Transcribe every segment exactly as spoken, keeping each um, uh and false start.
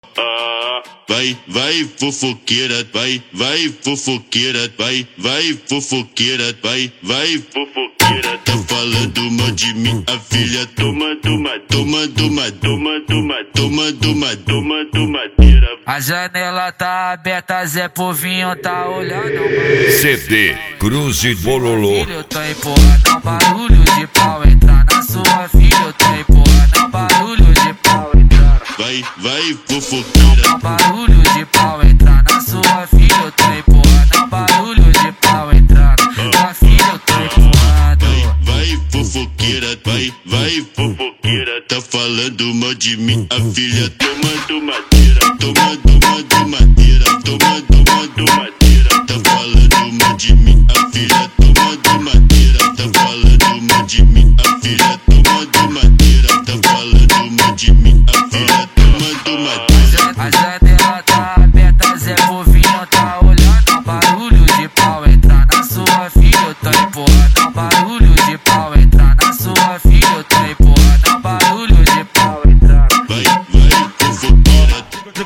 Vai, vai, fofoqueira, vai, vai, fofoqueira, vai, vai, fofoqueira, vai, vai, fofoqueira. Tá falando mal de mim, a filha toma, toma, toma, toma, toma, toma, toma, toma, toma, tomadeira. A janela tá aberta, Zé Povinho tá olhando. C D Cruz e Bololô. Filho, tô empurrando um barulho de pau entrar na sua filha. Eu tô empurrando um barulho de pau entrar. Vai, vai, fofoqueira. Um barulho de pau entrar na sua filha. Eu tô empurrando um barulho de pau entrar na filha. Eu tô empurrando. Vai, vai, fofoqueira, vai, vai, fofoqueira. Tá falando mal de mim, a filha toma, tomadeira. Toma, toma, tomadeira. Toma, toma, tomadeira. Tá falando mal de mim, a filha toma, tomadeira. Tá falando mal de mim, a filha toma, tomadeira. Tá falando mal de mim, a filha toma, tomadeira. A janela tá aberta, Zé Povinho tá olhando. Um barulho de pau entrar na sua filha. Eu tô empurrando um barulho de pau entrar na sua filha. Eu tô empurrando um barulho de pau entrar. Vai, vai, fofoqueira.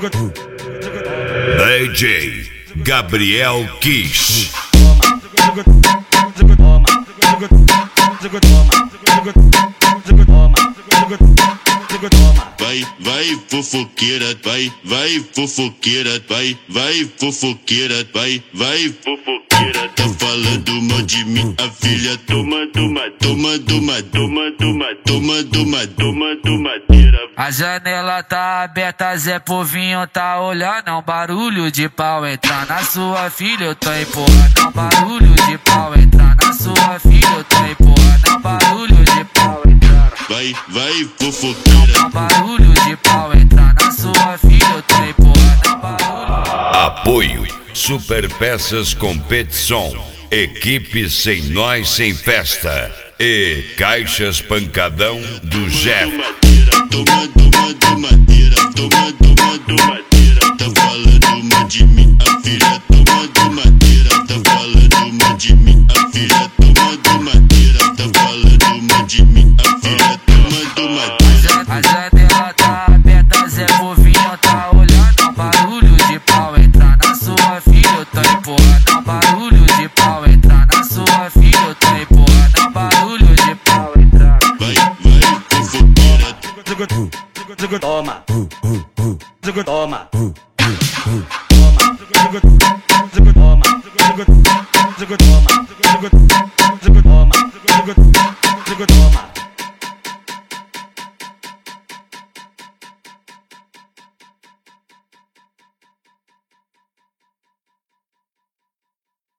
D J Gabriel Kiss. Vai, vai, fofoqueira, vai, vai, fofoqueira, vai, vai, fofoqueira, vai, vai, fofoqueira. Tá falando mal de mim, a filha toma, toma, toma, toma, toma, toma, toma, toma, toma, tomadeira. A janela tá aberta, Zé Povinho tá olhando. Um barulho de pau entrar na sua filha. Eu tô empurrando um barulho de pau entrar na sua filha. Eu tô empurrando um barulho de pau entrar. Vai, vai, fofoqueira. Um barulho de pau entrar na sua filha. Eu tô empurrando um barulho. Apoio Super Peças Competição. Equipe Sem Nós Sem Festa. E Caixas Pancadão do Jeff. Toma, toma, tomadeira. Toma, toma, tomadeira. Tá falando mal de mim, a filha toma, tomadeira. Tá falando mal de mim, a filha toma, tomadeira. Tá falando mal de mim, a filha toma, tomadeira. A janela tá aberta, Zé Povinho tá olhando. Um barulho de pau entrar na sua filha. Eu tô empurrando um barulho de pau entrar na sua filha. Eu tô empurrando um barulho de pau entrar. Vai, vai, fofoqueira. Toma, toma, toma, toma, toma.